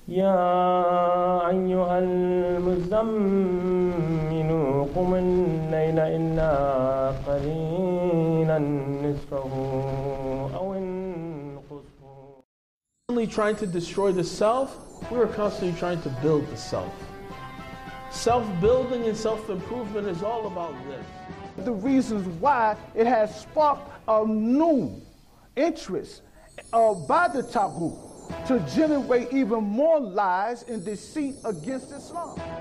يا أيها المزمل قم الليل إلا قليلا نصفه أو انقصه. Constantly trying to destroy the self, we are constantly trying to build the self. Self-building and self-improvement is all about this. The reasons why it has sparked a new interest by the Taghut to generate even more lies and deceit against Islam.